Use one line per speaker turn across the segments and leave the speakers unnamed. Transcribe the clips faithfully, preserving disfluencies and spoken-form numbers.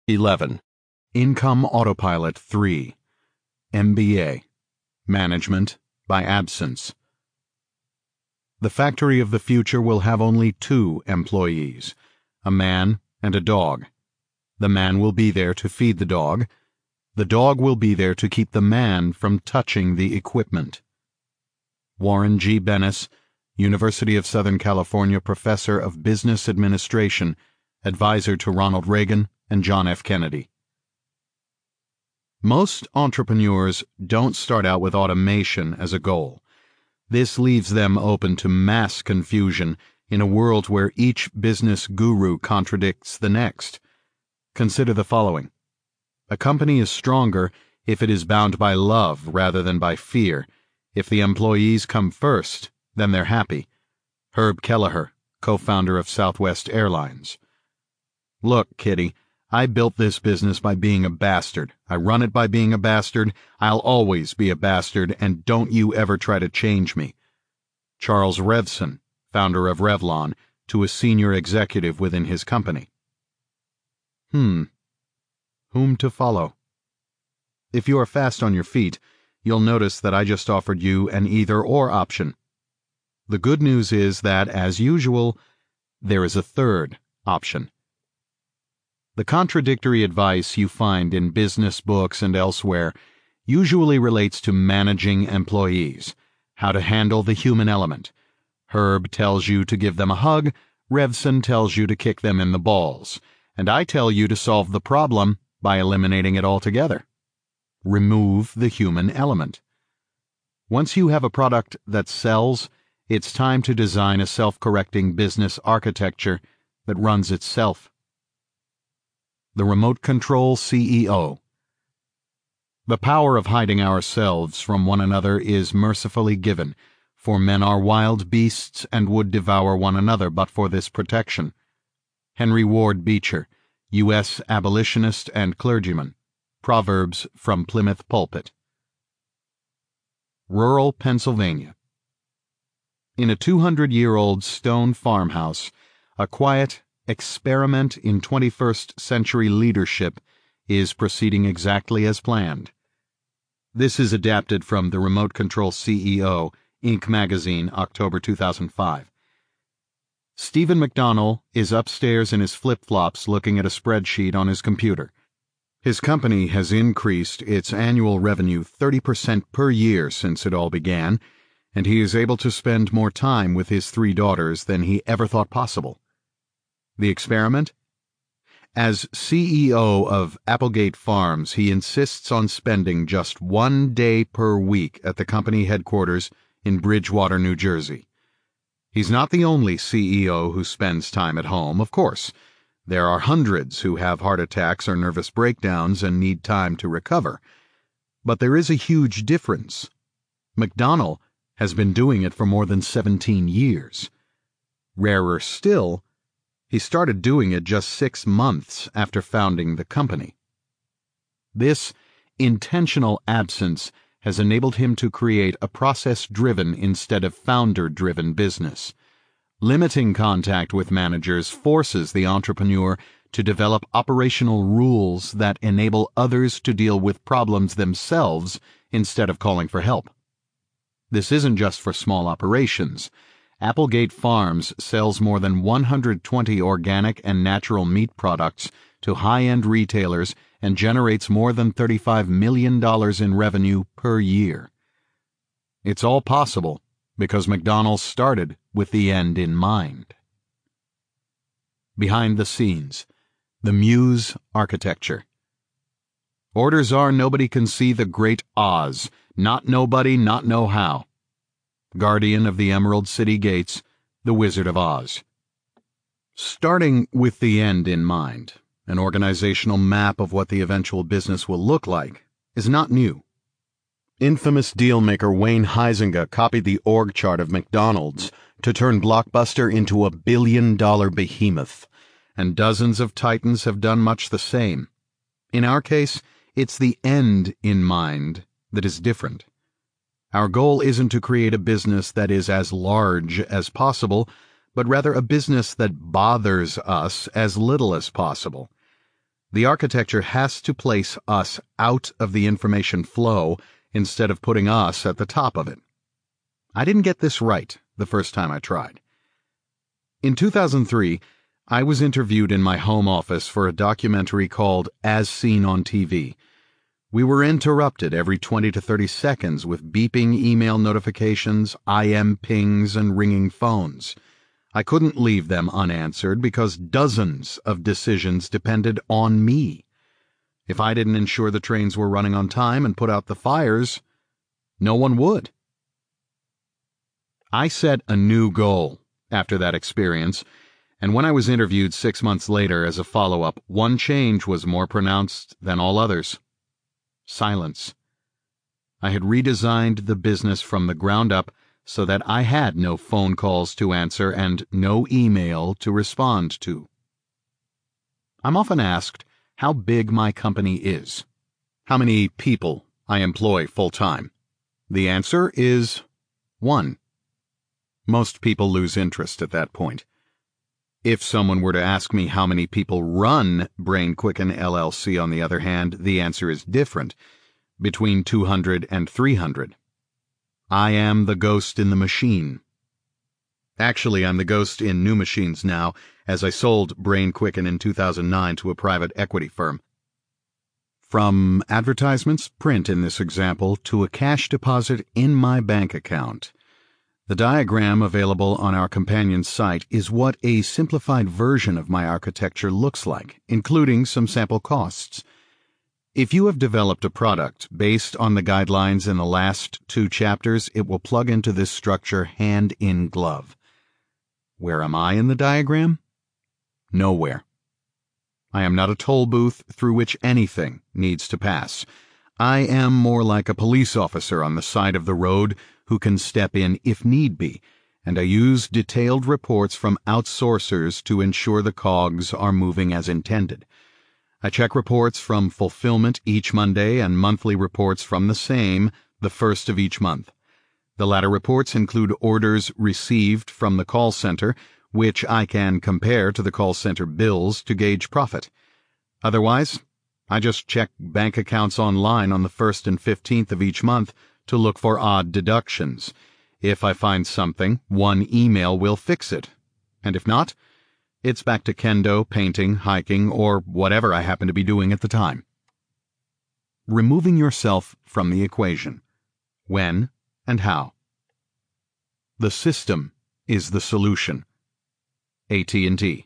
eleven. Income Autopilot three. M B A. Management by Absence. The factory of the future will have only two employees, a man and a dog. The man will be there to feed the dog. The dog will be there to keep the man from touching the equipment. Warren G. Bennis, University of Southern California Professor of Business Administration, advisor to Ronald Reagan and John F. Kennedy. Most entrepreneurs don't start out with automation as a goal. This leaves them open to mass confusion in a world where each business guru contradicts the next. Consider the following. A company is stronger if it is bound by love rather than by fear. If the employees come first, then they're happy. Herb Kelleher, co-founder of Southwest Airlines. Look, Kitty, I built this business by being a bastard. I run it by being a bastard. I'll always be a bastard, and don't you ever try to change me. Charles Revson, founder of Revlon, to a senior executive within his company. Hmm. Whom to follow? If you are fast on your feet, you'll notice that I just offered you an either-or option. The good news is that, as usual, there is a third option. The contradictory advice you find in business books and elsewhere usually relates to managing employees, how to handle the human element. Herb tells you to give them a hug, Revson tells you to kick them in the balls, and I tell you to solve the problem by eliminating it altogether. Remove the human element. Once you have a product that sells, it's time to design a self-correcting business architecture that runs itself. The Remote Control C E O. The power of hiding ourselves from one another is mercifully given, for men are wild beasts and would devour one another but for this protection. Henry Ward Beecher, U S abolitionist and clergyman. Proverbs from Plymouth Pulpit. Rural Pennsylvania. In a two hundred year old stone farmhouse, a quiet experiment in twenty-first century leadership is proceeding exactly as planned. This is adapted from the Remote Control C E O, Inc magazine, October two thousand five. Stephen McDonnell is upstairs in his flip-flops looking at a spreadsheet on his computer. His company has increased its annual revenue thirty percent per year since it all began, and he is able to spend more time with his three daughters than he ever thought possible. The experiment? As C E O of Applegate Farms, he insists on spending just one day per week at the company headquarters in Bridgewater, New Jersey. He's not the only C E O who spends time at home, of course. There are hundreds who have heart attacks or nervous breakdowns and need time to recover. But there is a huge difference. McDonnell has been doing it for more than seventeen years. Rarer still, he started doing it just six months after founding the company. This intentional absence has enabled him to create a process-driven instead of founder-driven business. Limiting contact with managers forces the entrepreneur to develop operational rules that enable others to deal with problems themselves instead of calling for help. This isn't just for small operations. Applegate Farms sells more than one hundred twenty organic and natural meat products to high-end retailers and generates more than thirty-five million dollars in revenue per year. It's all possible because McDonnell started with the end in mind. Behind the scenes, the Muse architecture. Orders are nobody can see the great Oz, not nobody, not know how. Guardian of the Emerald City Gates, the Wizard of Oz. Starting with the end in mind, an organizational map of what the eventual business will look like, is not new. Infamous dealmaker Wayne Huizenga copied the org chart of McDonald's to turn Blockbuster into a billion-dollar behemoth, and dozens of titans have done much the same. In our case, it's the end in mind that is different. Our goal isn't to create a business that is as large as possible, but rather a business that bothers us as little as possible. The architecture has to place us out of the information flow instead of putting us at the top of it. I didn't get this right the first time I tried. In two thousand three, I was interviewed in my home office for a documentary called As Seen on T V. We were interrupted every twenty to thirty seconds with beeping email notifications, I M pings, and ringing phones. I couldn't leave them unanswered because dozens of decisions depended on me. If I didn't ensure the trains were running on time and put out the fires, no one would. I set a new goal after that experience, and when I was interviewed six months later as a follow-up, one change was more pronounced than all others. Silence. I had redesigned the business from the ground up so that I had no phone calls to answer and no email to respond to. I'm often asked how big my company is, how many people I employ full-time. The answer is one. Most people lose interest at that point. If someone were to ask me how many people run Brain Quicken L L C, on the other hand, the answer is different, between two hundred and three hundred. I am the ghost in the machine. Actually, I'm the ghost in new machines now, as I sold Brain Quicken in two thousand nine to a private equity firm. From advertisements, print in this example, to a cash deposit in my bank account. The diagram available on our companion site is what a simplified version of my architecture looks like, including some sample costs. If you have developed a product based on the guidelines in the last two chapters, it will plug into this structure hand in glove. Where am I in the diagram? Nowhere. I am not a toll booth through which anything needs to pass. I am more like a police officer on the side of the road who can step in if need be, and I use detailed reports from outsourcers to ensure the cogs are moving as intended. I check reports from fulfillment each Monday and monthly reports from the same the first of each month. The latter reports include orders received from the call center, which I can compare to the call center bills to gauge profit. Otherwise, I just check bank accounts online on the first and fifteenth of each month to look for odd deductions. If I find something, one email will fix it. And if not, it's back to kendo, painting, hiking, or whatever I happen to be doing at the time. Removing yourself from the equation. When and how. The system is the solution. A T and T.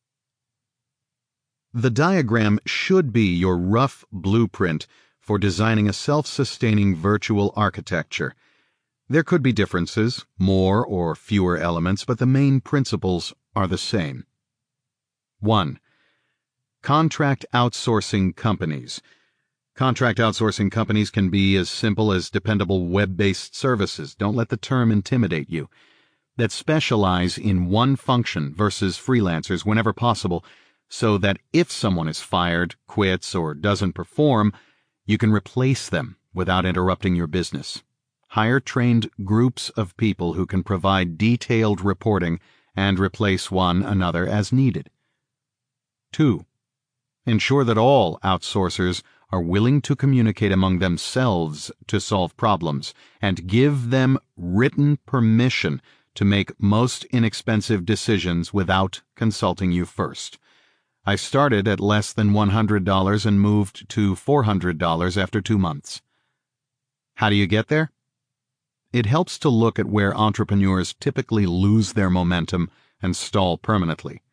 The diagram should be your rough blueprint for designing a self-sustaining virtual architecture. There could be differences, more or fewer elements, but the main principles are the same. one. Contract outsourcing companies. Contract outsourcing companies can be as simple as dependable web-based services, don't let the term intimidate you, that specialize in one function versus freelancers whenever possible, so that if someone is fired, quits, or doesn't perform, you can replace them without interrupting your business. Hire trained groups of people who can provide detailed reporting and replace one another as needed. two. Ensure that all outsourcers are willing to communicate among themselves to solve problems, and give them written permission to make most inexpensive decisions without consulting you first. I started at less than one hundred dollars and moved to four hundred dollars after two months. How do you get there? It helps to look at where entrepreneurs typically lose their momentum and stall permanently.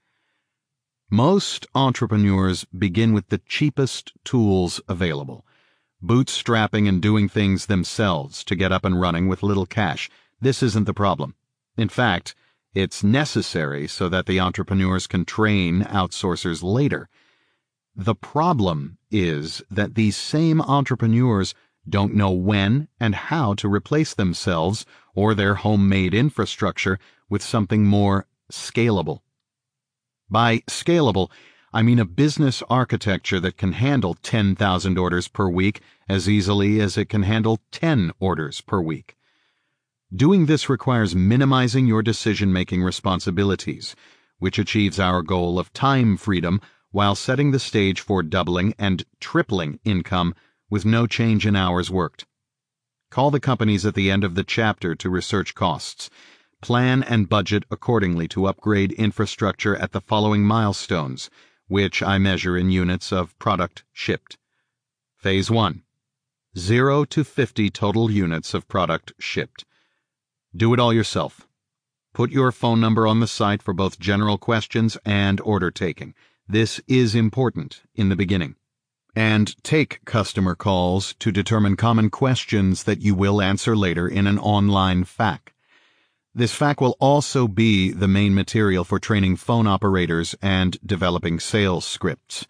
Most entrepreneurs begin with the cheapest tools available, bootstrapping and doing things themselves to get up and running with little cash. This isn't the problem. In fact, it's necessary so that the entrepreneurs can train outsourcers later. The problem is that these same entrepreneurs don't know when and how to replace themselves or their homemade infrastructure with something more scalable. By scalable, I mean a business architecture that can handle ten thousand orders per week as easily as it can handle ten orders per week. Doing this requires minimizing your decision-making responsibilities, which achieves our goal of time freedom while setting the stage for doubling and tripling income with no change in hours worked. Call the companies at the end of the chapter to research costs. Plan and budget accordingly to upgrade infrastructure at the following milestones, which I measure in units of product shipped. Phase one. zero to fifty total units of product shipped. Do it all yourself. Put your phone number on the site for both general questions and order taking. This is important in the beginning. And take customer calls to determine common questions that you will answer later in an online F A Q. This F A Q will also be the main material for training phone operators and developing sales scripts.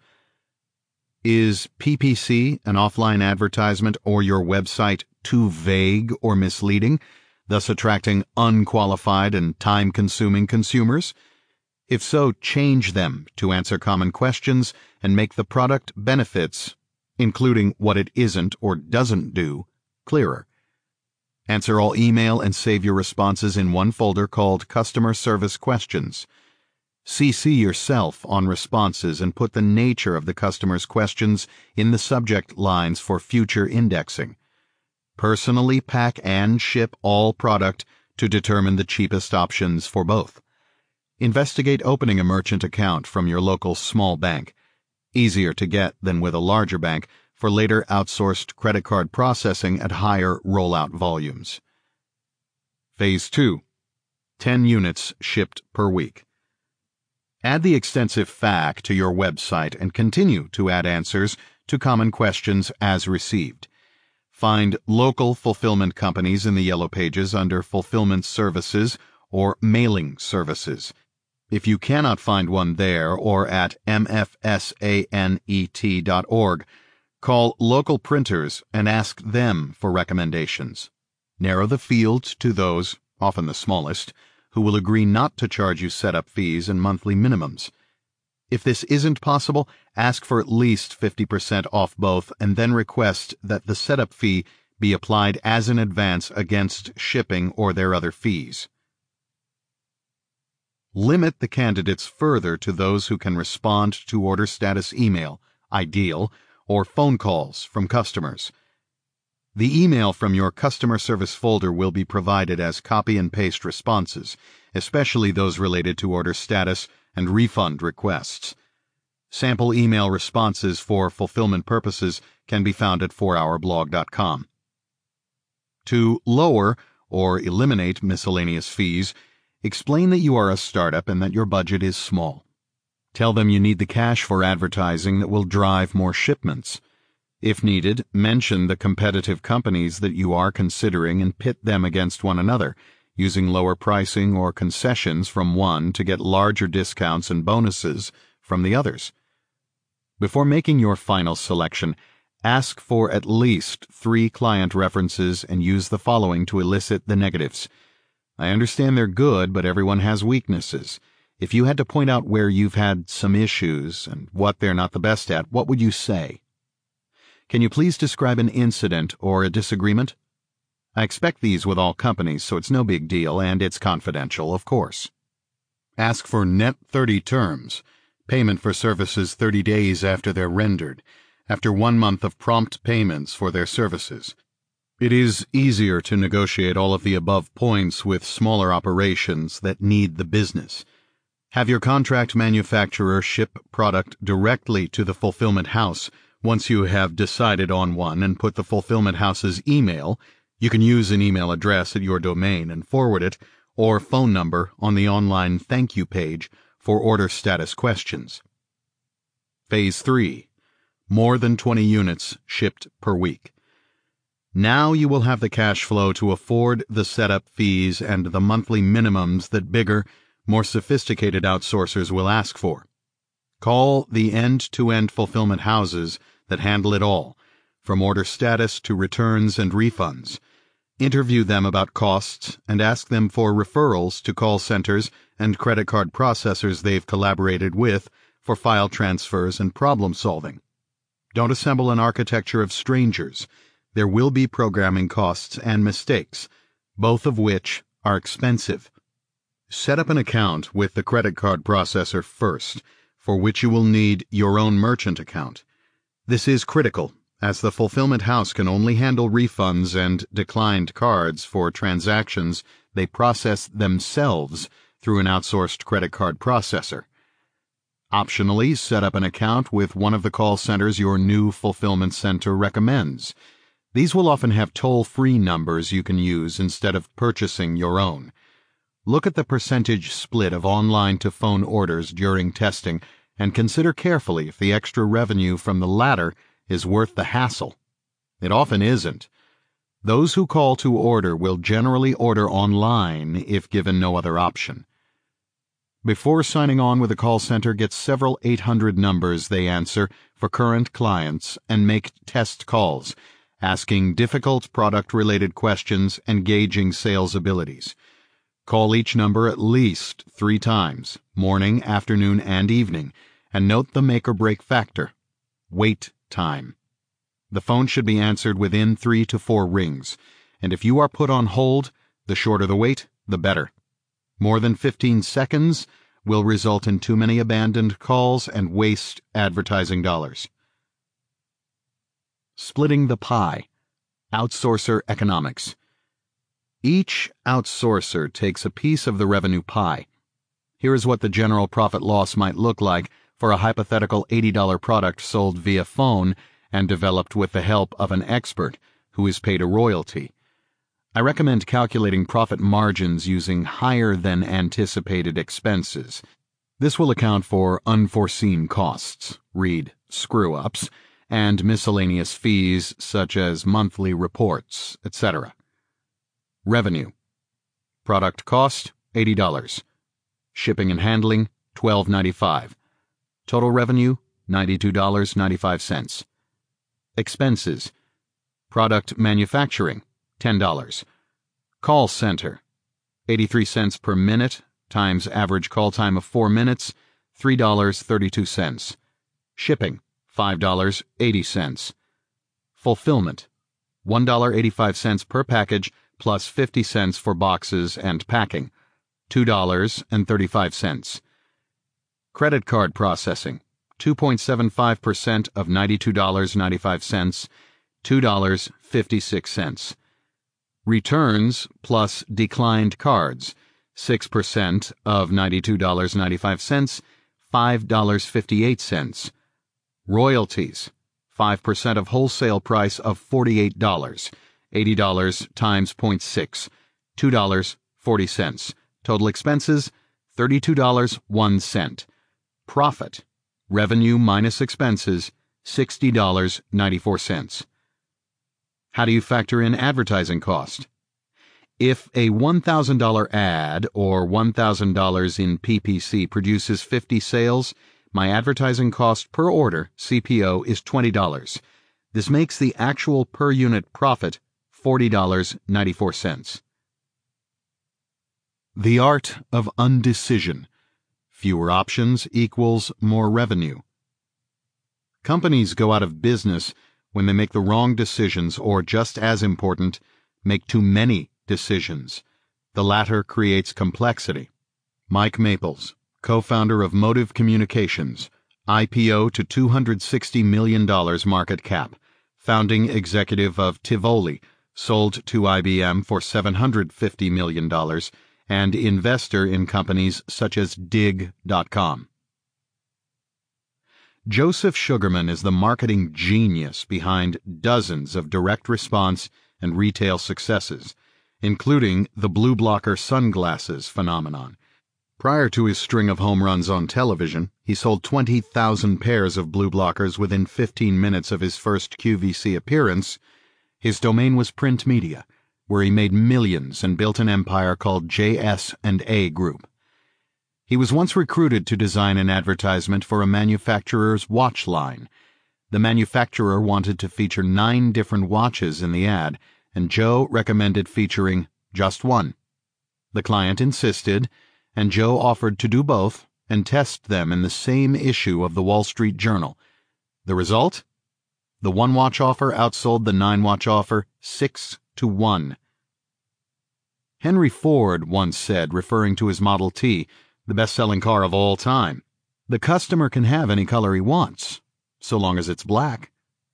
Is P P C, an offline advertisement, or your website too vague or misleading, thus attracting unqualified and time-consuming consumers? If so, change them to answer common questions and make the product benefits, including what it isn't or doesn't do, clearer. Answer all email and save your responses in one folder called Customer Service Questions. C C yourself on responses and put the nature of the customer's questions in the subject lines for future indexing. Personally pack and ship all product to determine the cheapest options for both. Investigate opening a merchant account from your local small bank. Easier to get than with a larger bank for later outsourced credit card processing at higher rollout volumes. Phase two. ten units shipped per week. Add the extensive F A Q to your website and continue to add answers to common questions as received. Find local fulfillment companies in the Yellow Pages under Fulfillment Services or Mailing Services. If you cannot find one there or at m f sanet dot org, call local printers and ask them for recommendations. Narrow the fields to those, often the smallest, who will agree not to charge you setup fees and monthly minimums. If this isn't possible, ask for at least fifty percent off both and then request that the setup fee be applied as an advance against shipping or their other fees. Limit the candidates further to those who can respond to order status email, ideal, or phone calls from customers. The email from your customer service folder will be provided as copy and paste responses, especially those related to order status and refund requests. Sample email responses for fulfillment purposes can be found at four hour blog dot com. To lower or eliminate miscellaneous fees, explain that you are a startup and that your budget is small. Tell them you need the cash for advertising that will drive more shipments. If needed, mention the competitive companies that you are considering and pit them against one another, using lower pricing or concessions from one to get larger discounts and bonuses from the others. Before making your final selection, ask for at least three client references and use the following to elicit the negatives. I understand they're good, but everyone has weaknesses. If you had to point out where you've had some issues and what they're not the best at, what would you say? Can you please describe an incident or a disagreement? I expect these with all companies, so it's no big deal, and it's confidential, of course. Ask for net thirty terms, payment for services thirty days after they're rendered, after one month of prompt payments for their services. It is easier to negotiate all of the above points with smaller operations that need the business. Have your contract manufacturer ship product directly to the fulfillment house. Once you have decided on one and put the fulfillment house's email, you can use an email address at your domain and forward it, or phone number on the online thank you page for order status questions. Phase three. More than twenty units shipped per week. Now you will have the cash flow to afford the setup fees and the monthly minimums that bigger, more sophisticated outsourcers will ask for. Call the end-to-end fulfillment houses that handle it all, from order status to returns and refunds. Interview them about costs and ask them for referrals to call centers and credit card processors they've collaborated with for file transfers and problem solving. Don't assemble an architecture of strangers. There will be programming costs and mistakes, both of which are expensive. Set up an account with the credit card processor first. for which you will need your own merchant account. This is critical, as the fulfillment house can only handle refunds and declined cards for transactions they process themselves through an outsourced credit card processor. Optionally, set up an account with one of the call centers your new fulfillment center recommends. These will often have toll-free numbers you can use instead of purchasing your own. Look at the percentage split of online-to-phone orders during testing and consider carefully if the extra revenue from the latter is worth the hassle. It often isn't. Those who call to order will generally order online if given no other option. Before signing on with a call center, get several eight hundred numbers they answer for current clients and make test calls, asking difficult product-related questions and gauging sales abilities. Call each number at least three times, morning, afternoon, and evening, and note the make-or-break factor: wait time. The phone should be answered within three to four rings, and if you are put on hold, the shorter the wait, the better. More than fifteen seconds will result in too many abandoned calls and waste advertising dollars. Splitting the pie. Outsourcer economics. Each outsourcer takes a piece of the revenue pie. Here is what the general profit loss might look like for a hypothetical eighty dollars product sold via phone and developed with the help of an expert who is paid a royalty. I recommend calculating profit margins using higher than anticipated expenses. This will account for unforeseen costs, read screw-ups, and miscellaneous fees such as monthly reports, et cetera. Revenue. Product cost, eighty dollars. Shipping and handling, twelve dollars and ninety-five cents. Total revenue, ninety-two dollars and ninety-five cents. Expenses. Product manufacturing, ten dollars. Call center, eighty-three cents per minute times average call time of four minutes, three dollars and thirty-two cents. Shipping, five dollars and eighty cents. Fulfillment, one dollar and eighty-five cents per package plus fifty cents for boxes and packing, two dollars and thirty-five cents. Credit card processing, two point seven five percent of ninety-two dollars and ninety-five cents, two dollars and fifty-six cents. Returns plus declined cards, six percent of ninety-two dollars and ninety-five cents, five dollars and fifty-eight cents. Royalties, five percent of wholesale price of forty-eight dollars, eighty dollars times zero point six, two dollars and forty cents. Total expenses, thirty-two dollars and one cent. Profit, revenue minus expenses, sixty dollars and ninety-four cents. How do you factor in advertising cost? If a one thousand dollars ad or one thousand dollars in P P C produces fifty sales, my advertising cost per order, C P O, is twenty dollars. This makes the actual per unit profit forty dollars and ninety-four cents. The art of undecision. Fewer options equals more revenue. Companies go out of business when they make the wrong decisions, or just as important, make too many decisions. The latter creates complexity. Mike Maples, co-founder of Motive Communications, I P O to two hundred sixty million dollars market cap, founding executive of Tivoli, sold to I B M for seven hundred fifty million dollars, and investor in companies such as Dig dot com. Joseph Sugarman is the marketing genius behind dozens of direct response and retail successes, including the blue blocker sunglasses phenomenon. Prior to his string of home runs on television, he sold twenty thousand pairs of blue blockers within fifteen minutes of his first Q V C appearance. His domain was print media, where he made millions and built an empire called J S and A Group. He was once recruited to design an advertisement for a manufacturer's watch line. The manufacturer wanted to feature nine different watches in the ad, and Joe recommended featuring just one. The client insisted, and Joe offered to do both and test them in the same issue of the Wall Street Journal. The result? The one-watch offer outsold the nine-watch offer six to one. Henry Ford once said, referring to his Model T, the best-selling car of all time, The customer can have any color he wants, so long as it's black.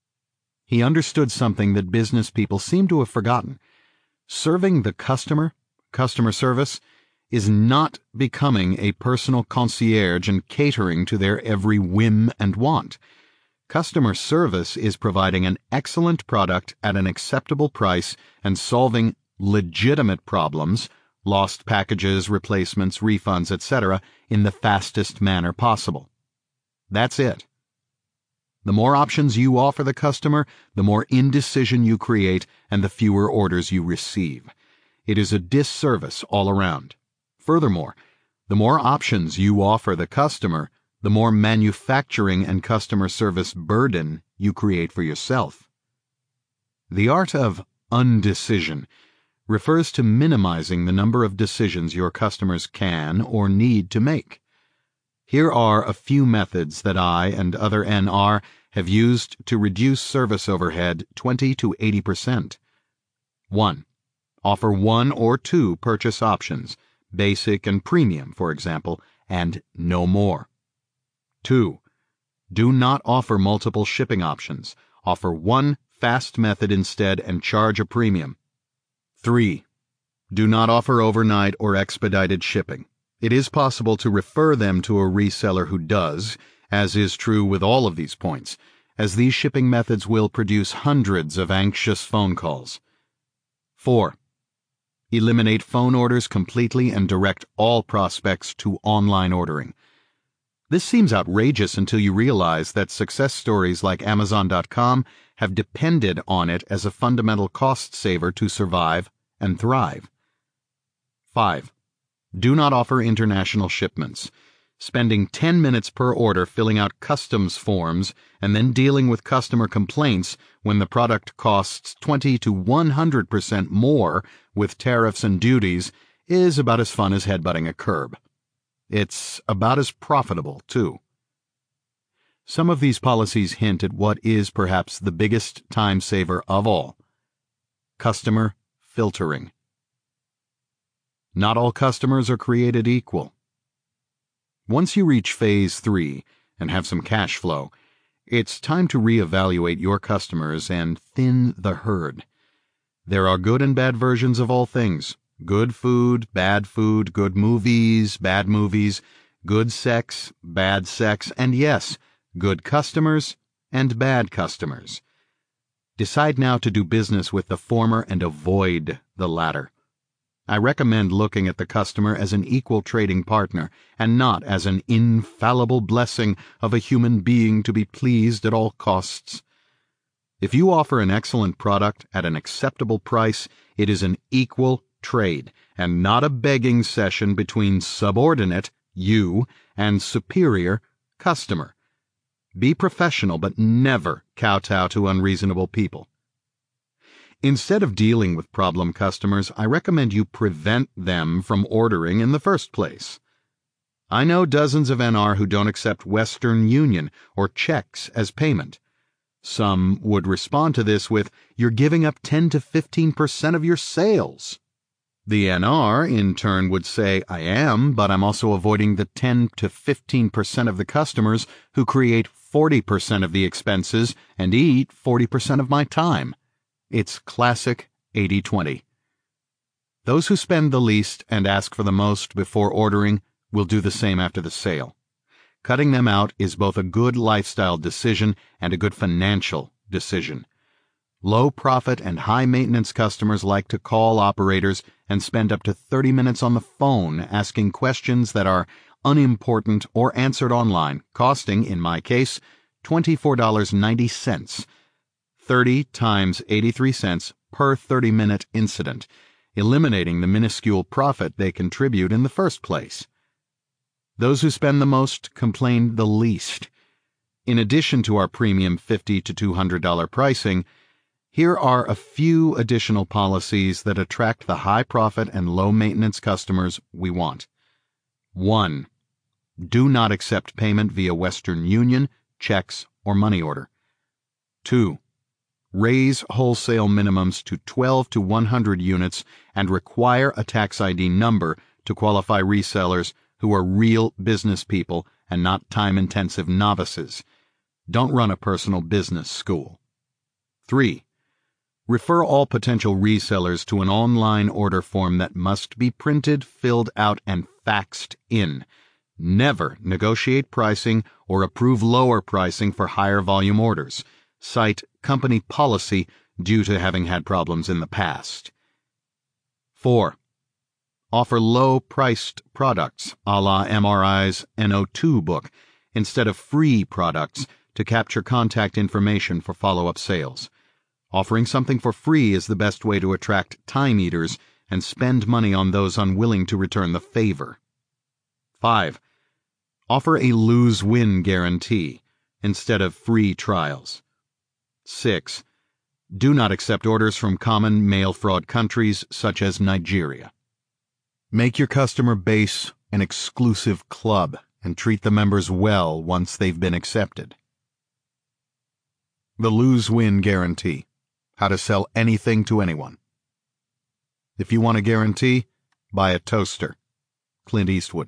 He understood something that business people seem to have forgotten. Serving the customer, customer service, is not becoming a personal concierge and catering to their every whim and want. Customer service is providing an excellent product at an acceptable price and solving legitimate problems, lost packages, replacements, refunds, et cetera, in the fastest manner possible. That's it. The more options you offer the customer, the more indecision you create and the fewer orders you receive. It is a disservice all around. Furthermore, the more options you offer the customer, the more manufacturing and customer service burden you create for yourself. The art of undecision refers to minimizing the number of decisions your customers can or need to make. Here are a few methods that I and other N R have used to reduce service overhead twenty to eighty percent. one. Offer one or two purchase options, basic and premium, for example, and no more. two. Do not offer multiple shipping options. Offer one fast method instead and charge a premium. three. Do not offer overnight or expedited shipping. It is possible to refer them to a reseller who does, as is true with all of these points, as these shipping methods will produce hundreds of anxious phone calls. four. Eliminate phone orders completely and direct all prospects to online ordering. This seems outrageous until you realize that success stories like Amazon dot com have depended on it as a fundamental cost saver to survive and thrive. five. Do not offer international shipments. Spending ten minutes per order filling out customs forms and then dealing with customer complaints when the product costs twenty to one hundred percent more with tariffs and duties is about as fun as headbutting a curb. It's about as profitable, too. Some of these policies hint at what is perhaps the biggest time saver of all: customer filtering. Not all customers are created equal. Once you reach phase three and have some cash flow, it's time to reevaluate your customers and thin the herd. There are good and bad versions of all things. Good food, bad food, good movies, bad movies, good sex, bad sex, and yes, good customers and bad customers. Decide now to do business with the former and avoid the latter. I recommend looking at the customer as an equal trading partner and not as an infallible blessing of a human being to be pleased at all costs. If you offer an excellent product at an acceptable price, it is an equal trade and not a begging session between subordinate, you, and superior, customer. Be professional, but never kowtow to unreasonable people. Instead of dealing with problem customers, I recommend you prevent them from ordering in the first place. I know dozens of N R who don't accept Western Union or checks as payment. Some would respond to this with, "You're giving up ten to fifteen percent of your sales." The N R, in turn, would say, "I am, but I'm also avoiding the ten to fifteen percent of the customers who create forty percent of the expenses and eat forty percent of my time." It's classic eighty twenty. Those who spend the least and ask for the most before ordering will do the same after the sale. Cutting them out is both a good lifestyle decision and a good financial decision. Low profit and high maintenance customers like to call operators and spend up to thirty minutes on the phone asking questions that are unimportant or answered online, costing, in my case, twenty-four dollars and ninety cents. thirty times eighty-three cents per thirty-minute incident, eliminating the minuscule profit they contribute in the first place. Those who spend the most complain the least. In addition to our premium fifty to two hundred dollars pricing, here are a few additional policies that attract the high profit and low maintenance customers we want. one. Do not accept payment via Western Union, checks, or money order. two. Raise wholesale minimums to twelve to one hundred units and require a tax I D number to qualify resellers who are real business people and not time-intensive novices. Don't run a personal business school. three. Refer all potential resellers to an online order form that must be printed, filled out, and faxed in. Never negotiate pricing or approve lower pricing for higher volume orders. Cite company policy due to having had problems in the past. four. Offer low-priced products, a la M R I's N O two book, instead of free products to capture contact information for follow-up sales. Offering something for free is the best way to attract time eaters and spend money on those unwilling to return the favor. five. Offer a lose-win guarantee instead of free trials. six. Do not accept orders from common mail fraud countries such as Nigeria. Make your customer base an exclusive club and treat the members well once they've been accepted. The lose-win guarantee. How to sell anything to anyone. If you want a guarantee, buy a toaster. Clint Eastwood.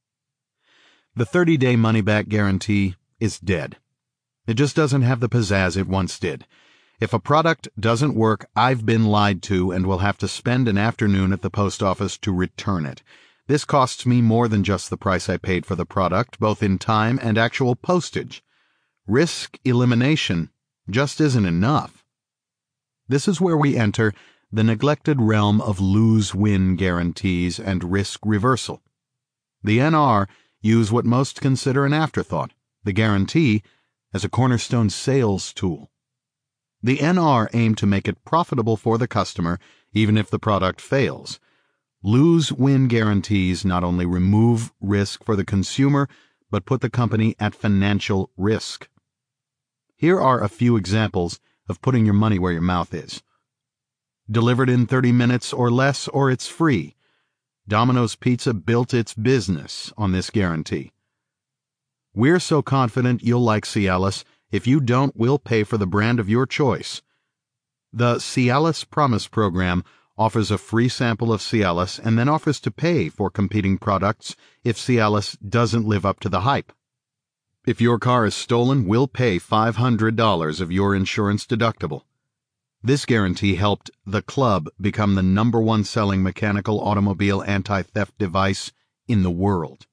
The thirty-day money-back guarantee is dead. It just doesn't have the pizzazz it once did. If a product doesn't work, I've been lied to and will have to spend an afternoon at the post office to return it. This costs me more than just the price I paid for the product, both in time and actual postage. Risk elimination just isn't enough. This is where we enter the neglected realm of lose-win guarantees and risk reversal. The N R use what most consider an afterthought, the guarantee, as a cornerstone sales tool. The N R aim to make it profitable for the customer even if the product fails. Lose-win guarantees not only remove risk for the consumer, but put the company at financial risk. Here are a few examples of putting your money where your mouth is. Delivered in thirty minutes or less, or it's free. Domino's Pizza built its business on this guarantee. We're so confident you'll like Cialis. If you don't, we'll pay for the brand of your choice. The Cialis Promise Program offers a free sample of Cialis and then offers to pay for competing products if Cialis doesn't live up to the hype. If your car is stolen, we'll pay five hundred dollars of your insurance deductible. This guarantee helped The Club become the number one selling mechanical automobile anti-theft device in the world.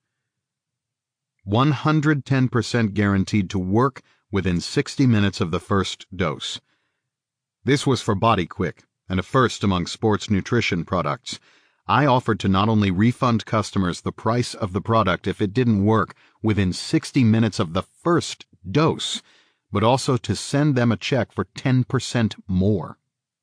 one hundred ten percent guaranteed to work within sixty minutes of the first dose. This was for BodyQuick, and a first among sports nutrition products. I offered to not only refund customers the price of the product if it didn't work within sixty minutes of the first dose, but also to send them a check for ten percent more.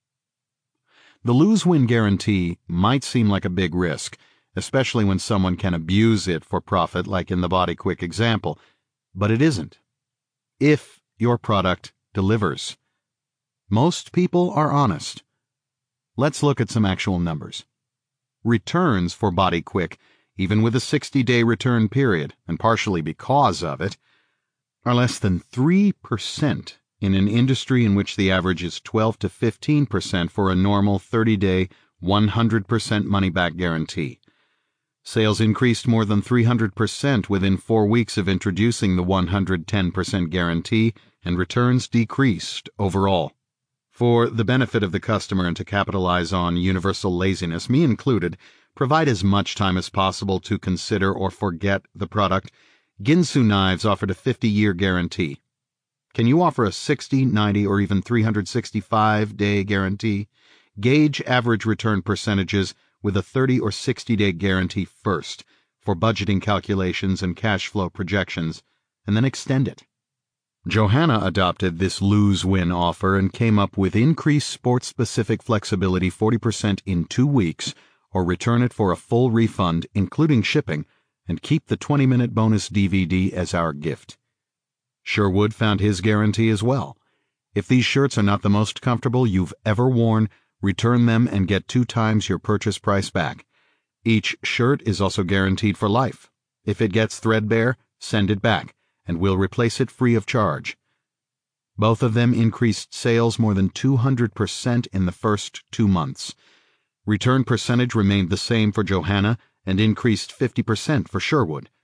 The lose-win guarantee might seem like a big risk, especially when someone can abuse it for profit like in the BodyQuick example, but it isn't. If your product delivers. Most people are honest. Let's look at some actual numbers. Returns for BodyQuick, even with a sixty-day return period, and partially because of it, are less than three percent in an industry in which the average is twelve to fifteen percent for a normal thirty-day, one hundred percent money-back guarantee. Sales increased more than three hundred percent within four weeks of introducing the one hundred ten percent guarantee, and returns decreased overall. For the benefit of the customer and to capitalize on universal laziness, me included, provide as much time as possible to consider or forget the product. Ginsu Knives offered a fifty-year guarantee. Can you offer a sixty, ninety, or even three hundred sixty-five day guarantee? Gauge average return percentages with a thirty or sixty day guarantee first for budgeting calculations and cash flow projections, and then extend it. Johanna adopted this lose-win offer and came up with increased sports-specific flexibility forty percent in two weeks, or return it for a full refund, including shipping, and keep the twenty-minute bonus D V D as our gift. Sherwood found his guarantee as well. If these shirts are not the most comfortable you've ever worn, return them and get two times your purchase price back. Each shirt is also guaranteed for life. If it gets threadbare, send it back, and we'll replace it free of charge. Both of them increased sales more than two hundred percent in the first two months. Return percentage remained the same for Johanna and increased fifty percent for Sherwood.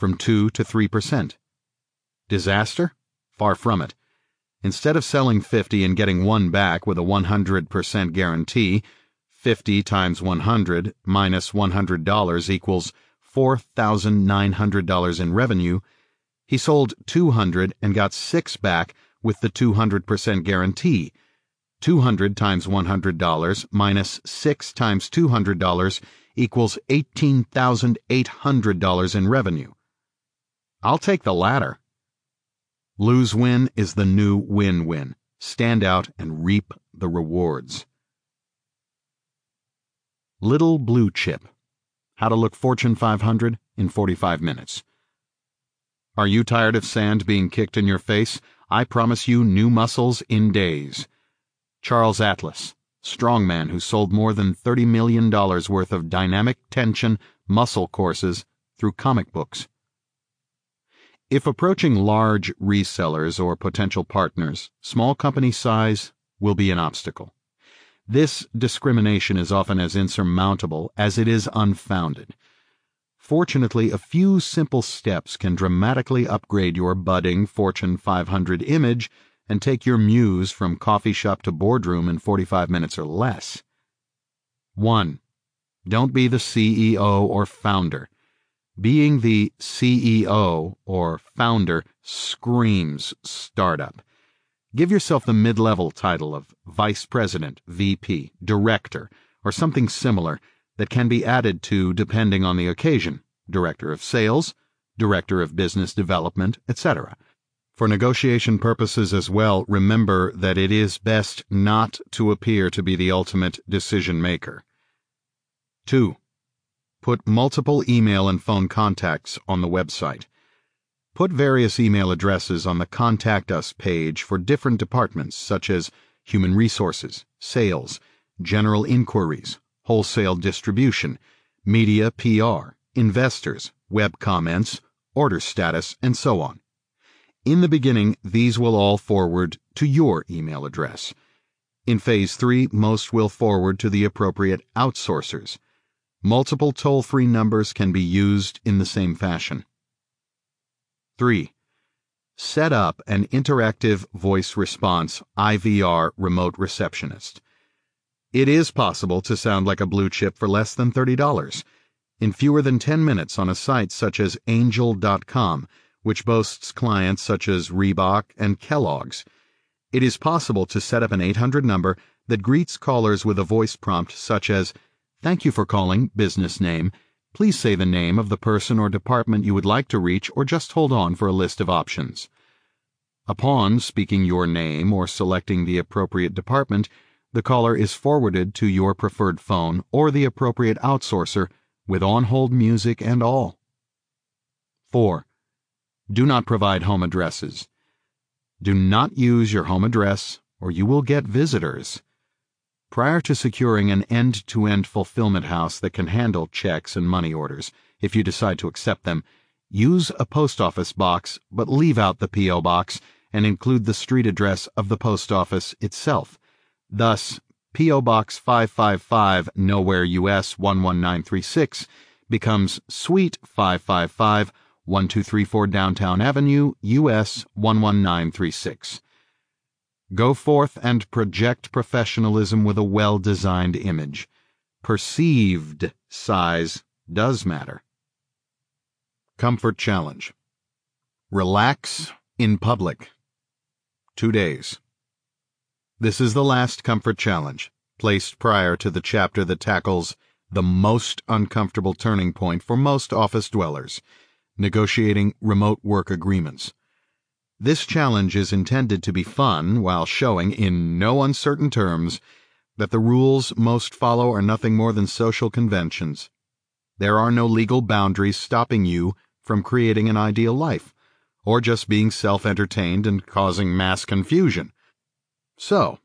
from two to three percent. Disaster? Far from it. Instead of selling fifty and getting one back with a one hundred percent guarantee, fifty times one hundred minus one hundred dollars equals four thousand nine hundred dollars in revenue. He sold two hundred and got six back with the two hundred percent guarantee. two hundred times one hundred dollars minus six times two hundred dollars equals eighteen thousand eight hundred dollars in revenue. I'll take the latter. Lose-win is the new win-win. Stand out and reap the rewards. Little Blue Chip. How to look Fortune five hundred in forty-five minutes. Are you tired of sand being kicked in your face? I promise you new muscles in days. Charles Atlas, strongman who sold more than thirty million dollars worth of dynamic tension muscle courses through comic books. If approaching large resellers or potential partners, small company size will be an obstacle. This discrimination is often as insurmountable as it is unfounded. Fortunately, a few simple steps can dramatically upgrade your budding Fortune five hundred image and take your muse from coffee shop to boardroom in forty-five minutes or less. one. Don't be the C E O or founder. Being the C E O or founder screams startup. Give yourself the mid-level title of Vice President, V P, Director, or something similar that can be added to depending on the occasion. Director of Sales, Director of Business Development, et cetera. For negotiation purposes as well, remember that it is best not to appear to be the ultimate decision maker. two. Put multiple email and phone contacts on the website. Put various email addresses on the Contact Us page for different departments such as Human Resources, Sales, General Inquiries, Wholesale Distribution, Media P R, Investors, Web Comments, Order Status, and so on. In the beginning, these will all forward to your email address. In Phase three, most will forward to the appropriate outsourcers. Multiple toll-free numbers can be used in the same fashion. three. Set up an interactive voice response I V R remote receptionist. It is possible to sound like a blue chip for less than thirty dollars. In fewer than ten minutes on a site such as Angel dot com, which boasts clients such as Reebok and Kellogg's. It is possible to set up an eight hundred number that greets callers with a voice prompt such as, "Thank you for calling, business name. Please say the name of the person or department you would like to reach or just hold on for a list of options." Upon speaking your name or selecting the appropriate department, the caller is forwarded to your preferred phone or the appropriate outsourcer with on-hold music and all. four. Do not provide home addresses. Do not use your home address or you will get visitors. Prior to securing an end-to-end fulfillment house that can handle checks and money orders, if you decide to accept them, use a post office box but leave out the P O box and include the street address of the post office itself. Thus, P O Box five five five, Nowhere, U S one one nine three six becomes Suite five five five, one two three four Downtown Avenue, U S one one nine three six. Go forth and project professionalism with a well-designed image. Perceived size does matter. Comfort Challenge. Relax in public. Two days. This is the last Comfort Challenge, placed prior to the chapter that tackles the most uncomfortable turning point for most office dwellers, negotiating remote work agreements. This challenge is intended to be fun while showing, in no uncertain terms, that the rules most follow are nothing more than social conventions. There are no legal boundaries stopping you from creating an ideal life, or just being self-entertained and causing mass confusion. So,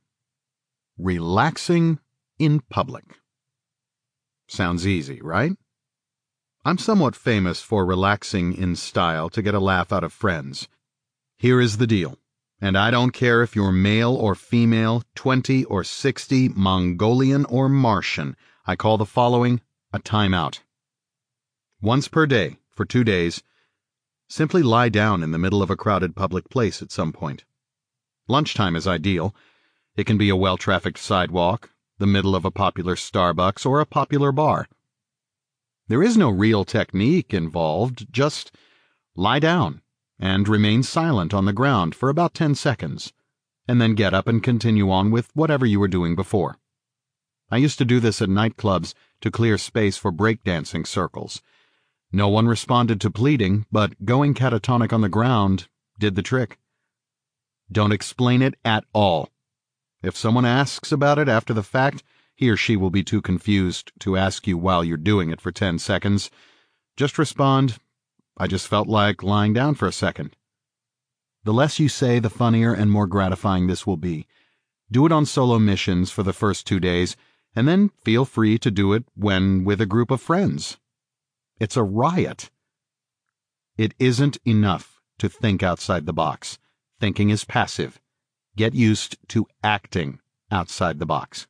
relaxing in public. Sounds easy, right? I'm somewhat famous for relaxing in style to get a laugh out of friends. Here is the deal, and I don't care if you're male or female, twenty or sixty, Mongolian or Martian, I call the following a timeout. Once per day, for two days, Simply lie down in the middle of a crowded public place at some point. Lunchtime is ideal. It can be a well-trafficked sidewalk, the middle of a popular Starbucks, or a popular bar. There is no real technique involved, just lie down and remain silent on the ground for about ten seconds, and then get up and continue on with whatever you were doing before. I used to do this at nightclubs to clear space for breakdancing circles. No one responded to pleading, but going catatonic on the ground did the trick. Don't explain it at all. If someone asks about it after the fact, he or she will be too confused to ask you while you're doing it for ten seconds. Just respond, I just felt like lying down for a second. The less you say, the funnier and more gratifying this will be. Do it on solo missions for the first two days, and then feel free to do it when with a group of friends. It's a riot. It isn't enough to think outside the box. Thinking is passive. Get used to acting outside the box.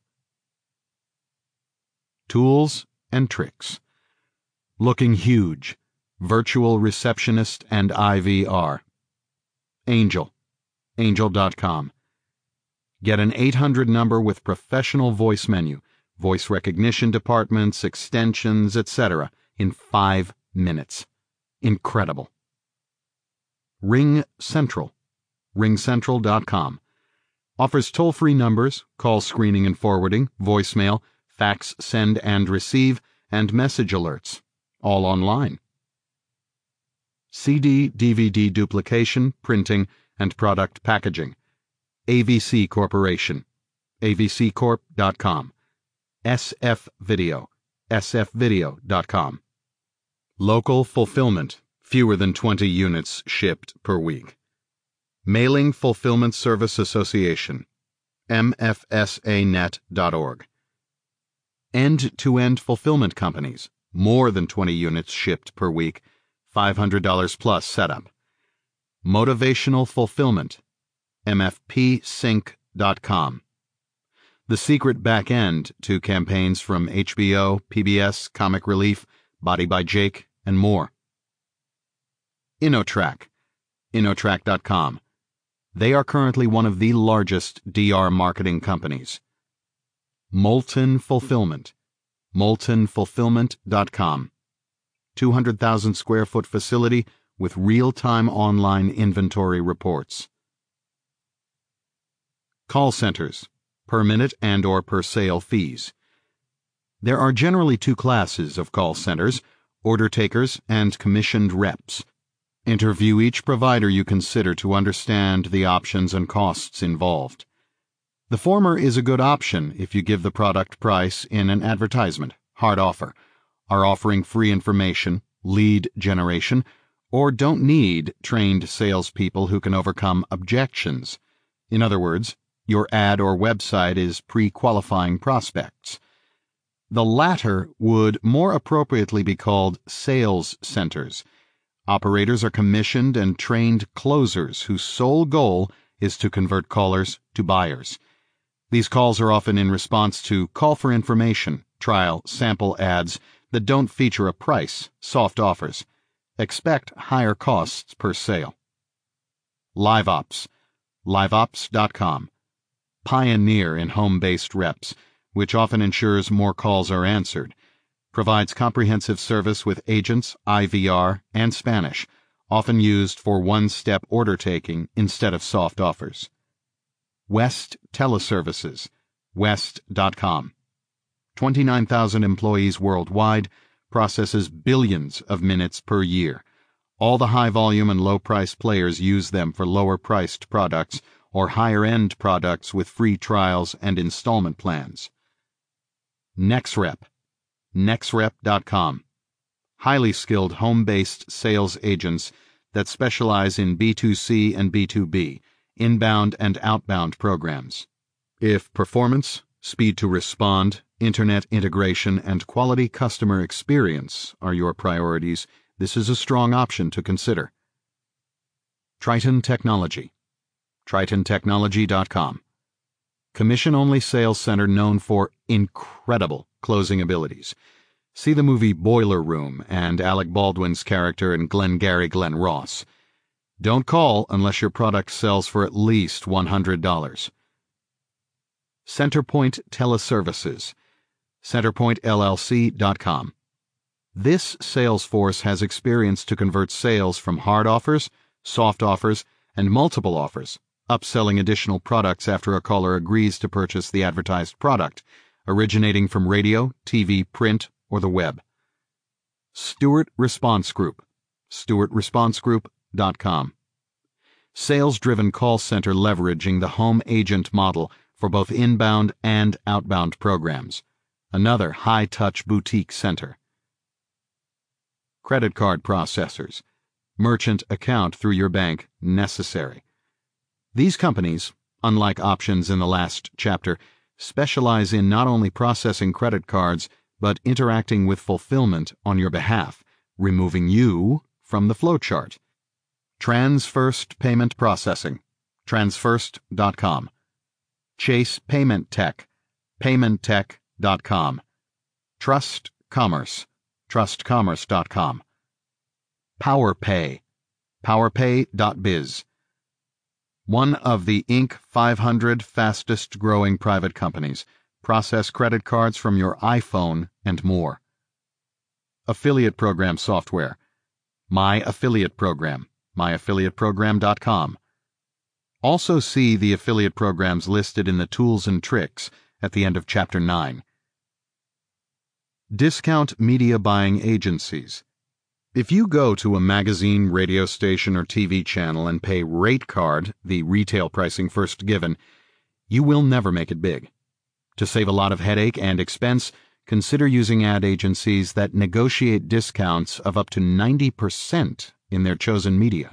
Tools and tricks. Looking huge. Virtual receptionist and I V R. Angel. Angel dot com. Get an eight hundred number with professional voice menu, voice recognition departments, extensions, et cetera in five minutes. Incredible. Ring Central. ring central dot com. Offers toll-free numbers, call screening and forwarding, voicemail, fax send and receive, and message alerts, all online. C D, D V D duplication, printing, and product packaging. A V C Corporation. A V C corp dot com. S F Video. S F video dot com. Local fulfillment. Fewer than twenty units shipped per week. Mailing Fulfillment Service Association. M F S A net dot org. End-to-end fulfillment companies. More than twenty units shipped per week. five hundred dollars plus setup. Motivational Fulfillment. M F P sync dot com. The secret back end to campaigns from H B O, P B S, Comic Relief, Body by Jake, and more. InnoTrack. InnoTrack dot com. They are currently one of the largest D R marketing companies. Molten Fulfillment. Molten Fulfillment dot com. two hundred thousand square foot facility with real-time online inventory reports. Call centers. Per minute and or per sale fees. There are generally two classes of call centers, order takers and commissioned reps. Interview each provider you consider to understand the options and costs involved. The former is a good option if you give the product price in an advertisement, hard offer, are offering free information, lead generation, or don't need trained salespeople who can overcome objections. In other words, your ad or website is pre-qualifying prospects. The latter would more appropriately be called sales centers. Operators are commissioned and trained closers whose sole goal is to convert callers to buyers. These calls are often in response to call for information, trial, sample ads that don't feature a price, soft offers. Expect higher costs per sale. LiveOps. LiveOps dot com. Pioneer in home-based reps, which often ensures more calls are answered. Provides comprehensive service with agents, I V R, and Spanish, often used for one-step order taking instead of soft offers. West Teleservices. West dot com. twenty-nine thousand employees worldwide, processes billions of minutes per year. All the high-volume and low-price players use them for lower-priced products or higher-end products with free trials and installment plans. NexRep. NexRep dot com. Highly skilled home-based sales agents that specialize in B two C and B two B, inbound and outbound programs. If performance, speed to respond, internet integration, and quality customer experience are your priorities, this is a strong option to consider. Triton Technology. Triton Technology dot com. Commission-only sales center known for incredible closing abilities. See the movie Boiler Room and Alec Baldwin's character in Glengarry Glen Ross. Don't call unless your product sells for at least one hundred dollars. Centerpoint Teleservices, centerpoint L L C dot com. This sales force has experience to convert sales from hard offers, soft offers, and multiple offers, upselling additional products after a caller agrees to purchase the advertised product, originating from radio, T V, print, or the web. Stewart Response Group, stewart response group dot com. Sales-driven call center leveraging the home agent model for both inbound and outbound programs. Another high-touch boutique center. Credit card processors. Merchant account through your bank necessary. These companies, unlike options in the last chapter, specialize in not only processing credit cards, but interacting with fulfillment on your behalf, removing you from the flowchart. Transfirst Payment Processing, transfirst dot com. Chase Payment Tech, payment tech dot com. Trust Commerce, trust commerce dot com. PowerPay, powerpay dot biz. One of the Inc five hundred fastest growing private companies. Process credit cards from your iPhone and more. Affiliate Program Software. My Affiliate Program, my affiliate program dot com. Also see the affiliate programs listed in the Tools and Tricks at the end of Chapter nine. Discount Media Buying Agencies. If you go to a magazine, radio station, or T V channel and pay rate card, the retail pricing first given, you will never make it big. To save a lot of headache and expense, consider using ad agencies that negotiate discounts of up to ninety percent in their chosen media.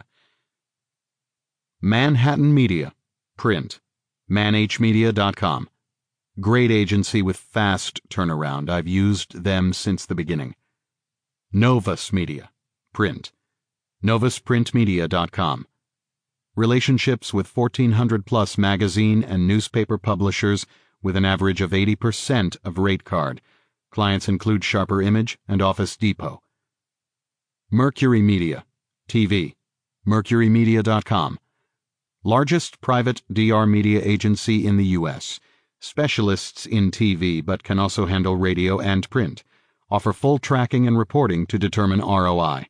Manhattan Media, print, man h media dot com. Great agency with fast turnaround. I've used them since the beginning. Novus Media, print, novus print media dot com. Relationships with fourteen hundred plus magazine and newspaper publishers with an average of eighty percent of rate card. Clients include Sharper Image and Office Depot. Mercury Media, T V, mercury media dot com. Largest private D R media agency in the U S. Specialists in T V but can also handle radio and print. Offer full tracking and reporting to determine R O I.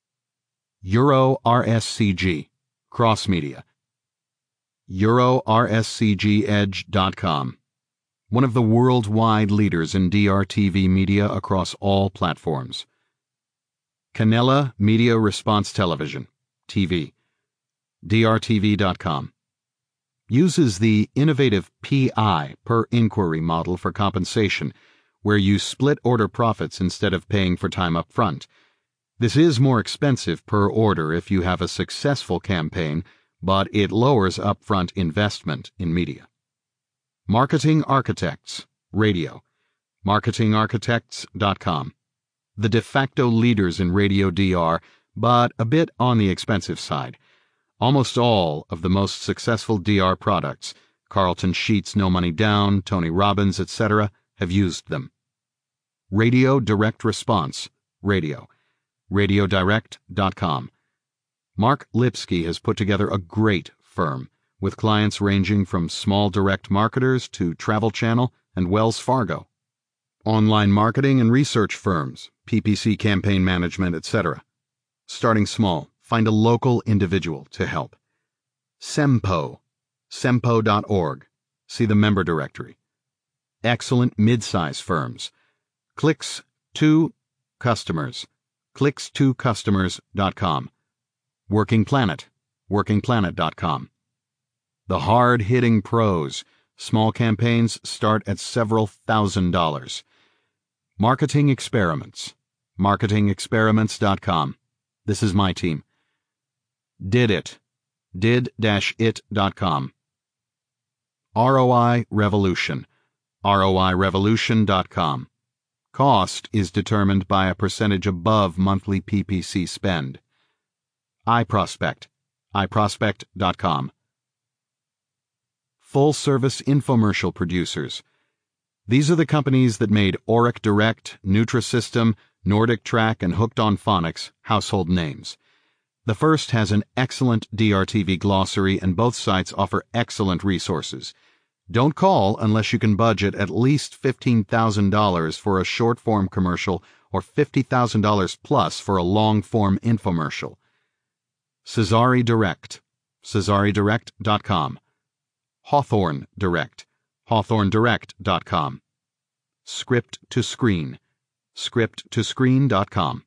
Euro R S C G, Cross Media. euro r s c g edge dot com. One of the worldwide leaders in D R T V media across all platforms. Canella Media Response Television, T V, d r t v dot com. Uses the innovative P I per inquiry model for compensation, where you split order profits instead of paying for time up front. This is more expensive per order if you have a successful campaign, but it lowers upfront investment in media. Marketing Architects, Radio, marketing architects dot com. The de facto leaders in radio D R, but a bit on the expensive side. Almost all of the most successful D R products, Carlton Sheets No Money Down, Tony Robbins, et cetera, have used them. Radio Direct Response, Radio, radio direct dot com. Mark Lipsky has put together a great firm, with clients ranging from small direct marketers to Travel Channel and Wells Fargo. Online marketing and research firms, P P C campaign management, et cetera. Starting small, find a local individual to help. Sempo, sempo dot org. See the member directory. Excellent mid-size firms. Clicks to Customers, clicks to customers dot com. Working Planet, working planet dot com. The hard-hitting pros. Small campaigns start at several thousand dollars. Marketing Experiments, marketing experiments dot com. This is my team. Did It, did dash it dot com. R O I Revolution, R O I revolution dot com. Cost is determined by a percentage above monthly P P C spend. iProspect, i prospect dot com. Full-service infomercial producers. These are the companies that made Auric Direct, Nutrisystem, Nordic Track, and Hooked on Phonics household names. The first has an excellent D R T V glossary, and both sites offer excellent resources. Don't call unless you can budget at least fifteen thousand dollars for a short-form commercial or fifty thousand dollars plus for a long-form infomercial. Cesari Direct, cesari direct dot com. Hawthorne Direct, hawthorne direct dot com. Script to Screen, script to screen dot com.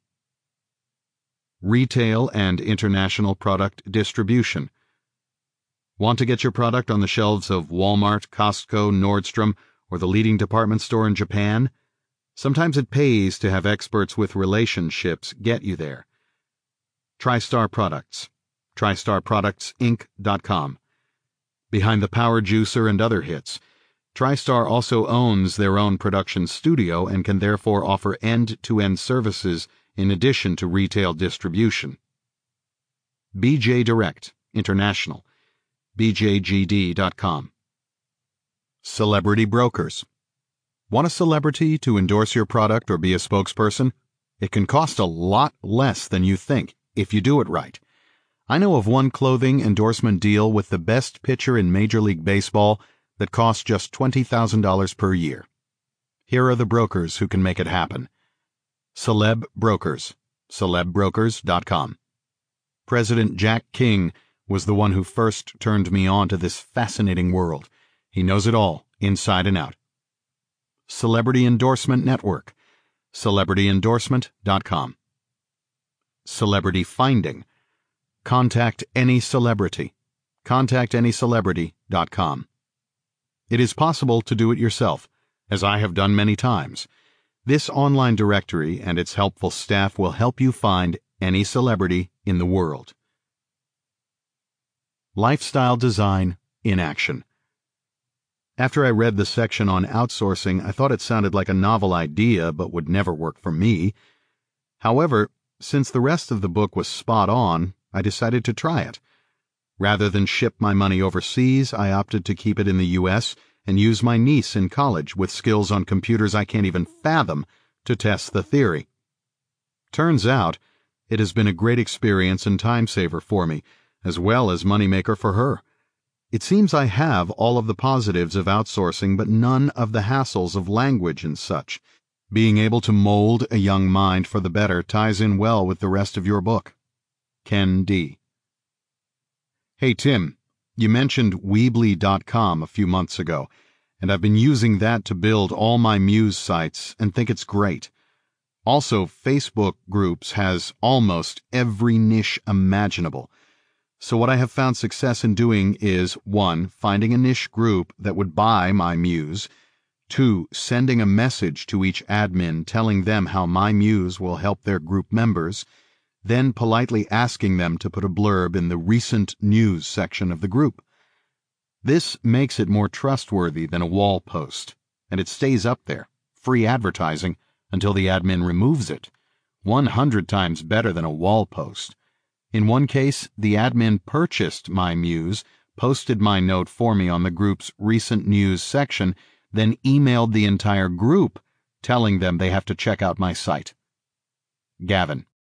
Retail and international product distribution. Want to get your product on the shelves of Walmart, Costco, Nordstrom, or the leading department store in Japan? Sometimes it pays to have experts with relationships get you there. TriStar Products, tristar products inc dot com. Behind the Power Juicer and other hits, TriStar also owns their own production studio and can therefore offer end-to-end services in addition to retail distribution. B J Direct International, b j g d dot com. Celebrity Brokers. Want a celebrity to endorse your product or be a spokesperson? It can cost a lot less than you think if you do it right. I know of one clothing endorsement deal with the best pitcher in Major League Baseball that costs just twenty thousand dollars per year. Here are the brokers who can make it happen. Celeb Brokers, celeb brokers dot com. President Jack King was the one who first turned me on to this fascinating world. He knows it all, inside and out. Celebrity Endorsement Network, celebrity endorsement dot com. Celebrity Finding. Contact Any Celebrity, contact any celebrity dot com. It is possible to do it yourself, as I have done many times. This online directory and its helpful staff will help you find any celebrity in the world. Lifestyle Design in Action. After I read the section on outsourcing, I thought it sounded like a novel idea but would never work for me. However, since the rest of the book was spot on, I decided to try it. Rather than ship my money overseas, I opted to keep it in the U S and use my niece in college with skills on computers I can't even fathom to test the theory. Turns out, it has been a great experience and time saver for me, as well as moneymaker for her. It seems I have all of the positives of outsourcing, but none of the hassles of language and such. Being able to mold a young mind for the better ties in well with the rest of your book. Ken D. Hey Tim, you mentioned Weebly dot com a few months ago, and I've been using that to build all my Muse sites and think it's great. Also, Facebook Groups has almost every niche imaginable. So what I have found success in doing is, one, finding a niche group that would buy my Muse, two, sending a message to each admin telling them how my Muse will help their group members, then politely asking them to put a blurb in the recent news section of the group. This makes it more trustworthy than a wall post, and it stays up there, free advertising, until the admin removes it. one hundred times better than a wall post. In one case, the admin purchased my Muse, posted my note for me on the group's recent news section, then emailed the entire group, telling them they have to check out my site. Gavin.